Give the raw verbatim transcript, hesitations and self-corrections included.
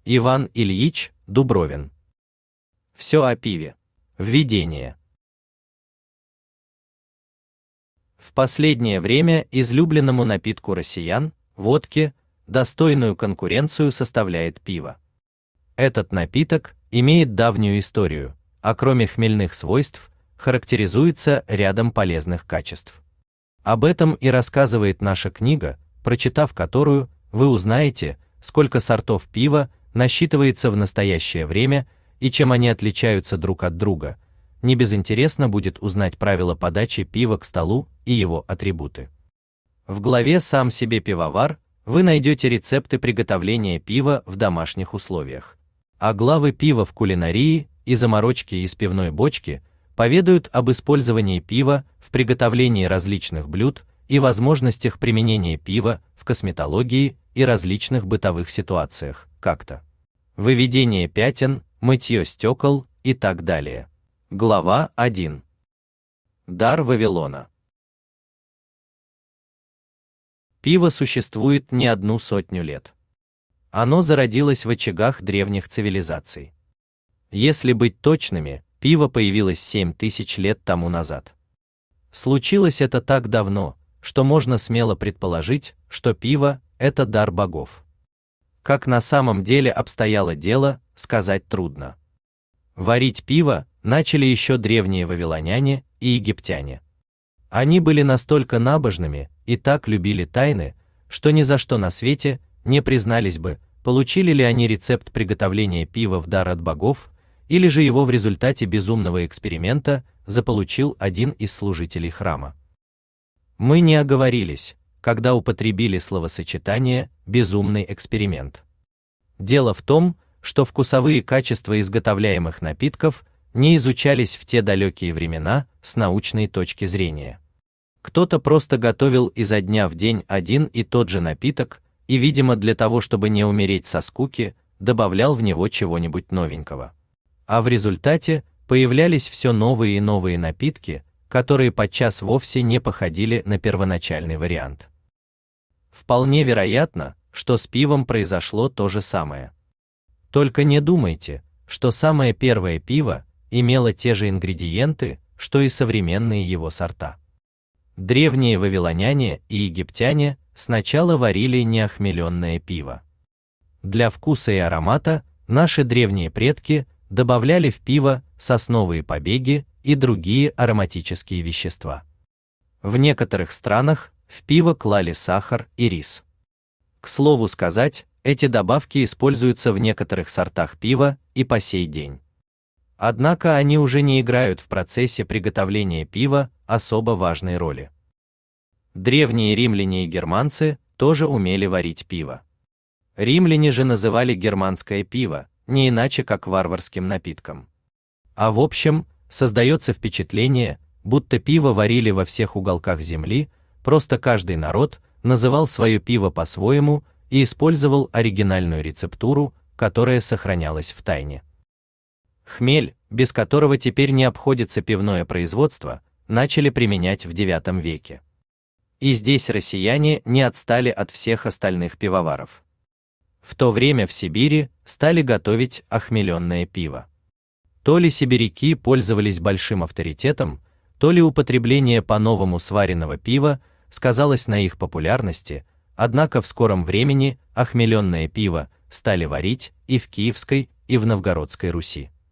Иван Ильич Дубровин. Все о пиве. Введение. В последнее время излюбленному напитку россиян, водке, достойную конкуренцию составляет пиво. Этот напиток имеет давнюю историю, а кроме хмельных свойств, характеризуется рядом полезных качеств. Об этом и рассказывает наша книга, прочитав которую, вы узнаете, сколько сортов пива насчитывается в настоящее время и чем они отличаются друг от друга. Не безинтересно будет узнать правила подачи пива к столу и его атрибуты. В главе «Сам себе пивовар» вы найдете рецепты приготовления пива в домашних условиях. А главы «Пиво в кулинарии» и «Заморочки из пивной бочки» поведают об использовании пива в приготовлении различных блюд и возможностях применения пива в косметологии и различных бытовых ситуациях, как-то выведение пятен, мытье стекол и так далее. Глава один. Дар Вавилона. Пиво существует не одну сотню лет. Оно зародилось в очагах древних цивилизаций. Если быть точными, пиво появилось семь тысяч лет тому назад. Случилось это так давно, что можно смело предположить, что пиво – это дар богов. Как на самом деле обстояло дело, сказать трудно. Варить пиво начали еще древние вавилоняне и египтяне. Они были настолько набожными и так любили тайны, что ни за что на свете не признались бы, получили ли они рецепт приготовления пива в дар от богов, или же его в результате безумного эксперимента заполучил один из служителей храма. Мы не оговорились, когда употребили словосочетание «безумный эксперимент». Дело в том, что вкусовые качества изготовляемых напитков не изучались в те далекие времена с научной точки зрения. Кто-то просто готовил изо дня в день один и тот же напиток и, видимо, для того, чтобы не умереть со скуки, добавлял в него чего-нибудь новенького. А в результате появлялись все новые и новые напитки, которые подчас вовсе не походили на первоначальный вариант. Вполне вероятно, что с пивом произошло то же самое. Только не думайте, что самое первое пиво имело те же ингредиенты, что и современные его сорта. Древние вавилоняне и египтяне сначала варили неохмеленное пиво. Для вкуса и аромата наши древние предки добавляли в пиво сосновые побеги и другие ароматические вещества. В некоторых странах в пиво клали сахар и рис. К слову сказать, эти добавки используются в некоторых сортах пива и по сей день. Однако они уже не играют в процессе приготовления пива особо важной роли. Древние римляне и германцы тоже умели варить пиво. Римляне же называли германское пиво не иначе как варварским напитком. А в общем, создается впечатление, будто пиво варили во всех уголках земли, просто каждый народ называл свое пиво по-своему и использовал оригинальную рецептуру, которая сохранялась в тайне. Хмель, без которого теперь не обходится пивное производство, начали применять в девятом веке. И здесь россияне не отстали от всех остальных пивоваров. В то время в Сибири стали готовить охмеленное пиво. То ли сибиряки пользовались большим авторитетом, то ли употребление по-новому сваренного пива сказалось на их популярности, однако в скором времени охмеленное пиво стали варить и в Киевской, и в Новгородской Руси.